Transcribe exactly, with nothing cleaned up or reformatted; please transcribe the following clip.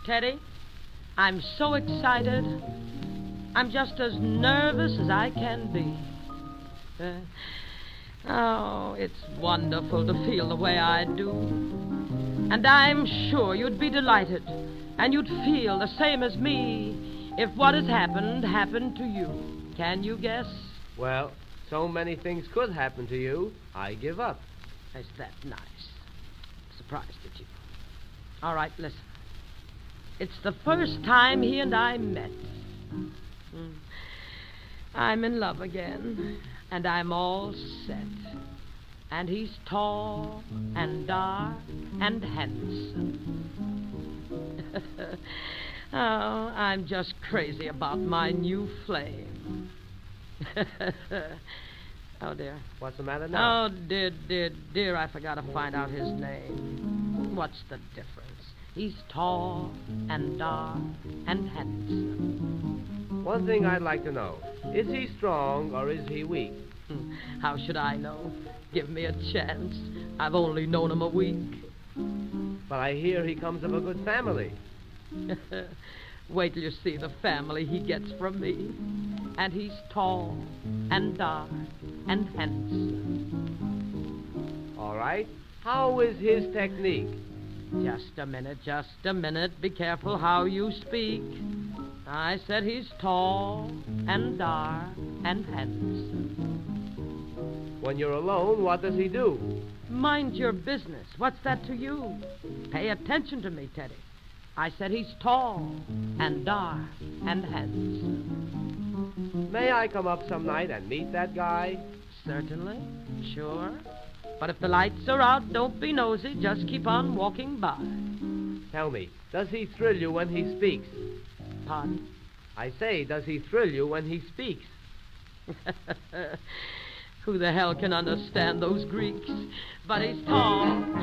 Teddy, I'm so excited. I'm just as nervous as I can be. Uh, oh, it's wonderful to feel the way I do. And I'm sure you'd be delighted, and you'd feel the same as me if what has happened happened to you. Can you guess? Well, so many things could happen to you, I give up. Is that nice? Surprised at you. All right, listen. It's the first time he and I met. Mm. I'm in love again, and I'm all set. And he's tall and dark and handsome. Oh, I'm just crazy about my new flame. Oh, dear. What's the matter now? Oh, dear, dear, dear, I forgot to find out his name. What's the difference? He's tall and dark and handsome. One thing I'd like to know. Is he strong or is he weak? How should I know? Give me a chance. I've only known him a week. But I hear he comes of a good family. Wait till you see the family he gets from me. And he's tall and dark and handsome. All right. How is his technique? Just a minute, just a minute. Be careful how you speak. I said he's tall and dark and handsome. When you're alone, what does he do? Mind your business. What's that to you? Pay attention to me, Teddy. I said he's tall and dark and handsome. May I come up some night and meet that guy? Certainly. Sure. But if the lights are out, don't be nosy. Just keep on walking by. Tell me, does he thrill you when he speaks? Pardon? I say, does he thrill you when he speaks? Who the hell can understand those Greeks? But he's tall